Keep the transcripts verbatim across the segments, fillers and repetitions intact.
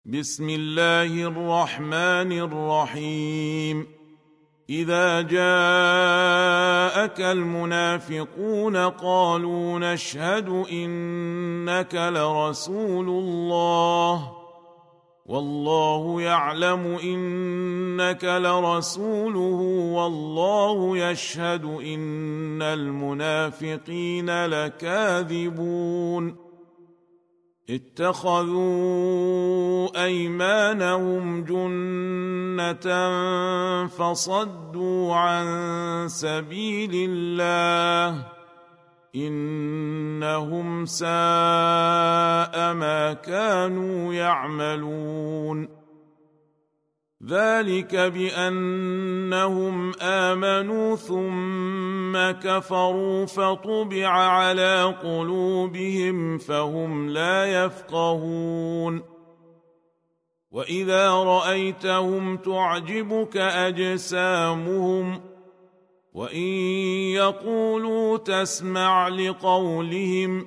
بسم الله الرحمن الرحيم. إذا جاءك المنافقون قالوا نشهد إنك لرسول الله والله يعلم إنك لرسوله والله يشهد إن المنافقين لكاذبون. اتخذوا أيمانهم جنة فصدوا عن سبيل الله إنهم ساء ما كانوا يعملون. ذلك بأنهم آمنوا ثم كفروا فطبع على قلوبهم فهم لا يفقهون. وإذا رأيتهم تعجبك أجسامهم وإن يقولوا تسمع لقولهم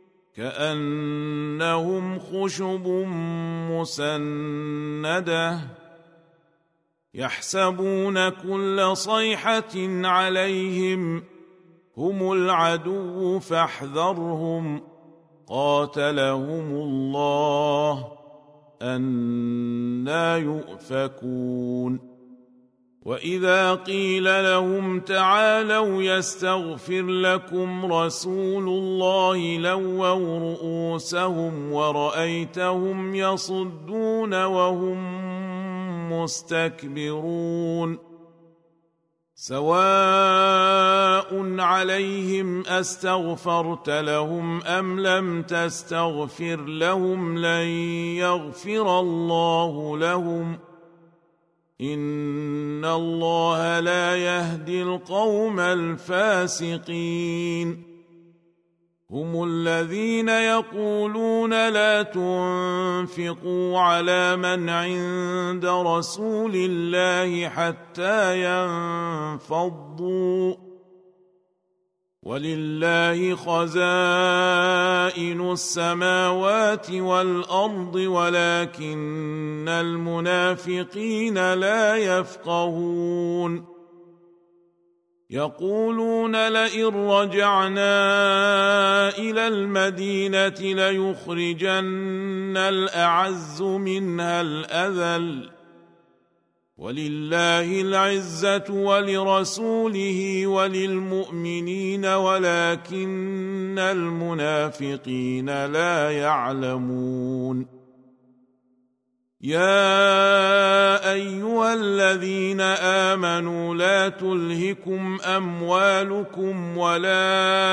كأنهم خشب مسندة يحسبون كل صيحة عليهم هم العدو فاحذرهم قاتلهم الله أنى يؤفكون. وإذا قيل لهم تعالوا يستغفر لكم رسول الله لووا رؤوسهم ورأيتهم يصدون وهم مستكبرون. سواء عليهم أستغفرت لهم أم لم تستغفر لهم لن يغفر الله لهم إن الله لا يهدي القوم الفاسقين. هم الذين يقولون لا تنفقوا على من عند رسول الله حتى ينفضوا ولله خزائن السماوات والأرض ولكن المنافقين لا يفقهون. يقولون لئن رجعنا إلى المدينة ليخرجن الأعز منها الأذل ولله العزة ولرسوله وللمؤمنين ولكن المنافقين لا يعلمون. يا أيها الذين آمنوا لا تلهكم أموالكم ولا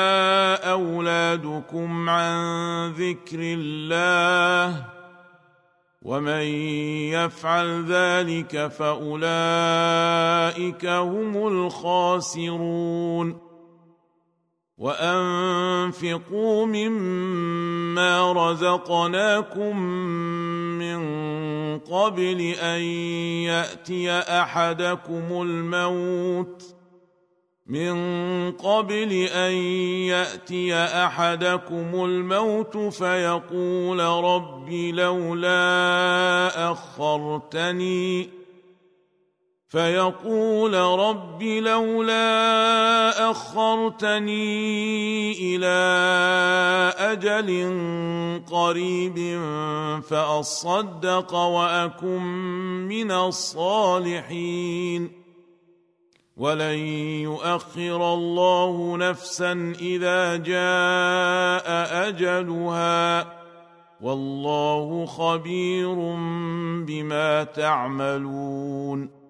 أولادكم عن ذكر الله ومن يفعل ذلك فأولئك هم الخاسرون. وأنفقوا مما رزقناكم من قبل أن يأتي أحدكم الموت من قبل أن يأتي أحدكم الموت فيقول رب لولا أخرتني فيقول رب لولا أخرتني إلى أجل قريب فأصدق وأكن من الصالحين ولن يؤخر الله نفسا إذا جاء أجلها والله خبير بما تعملون.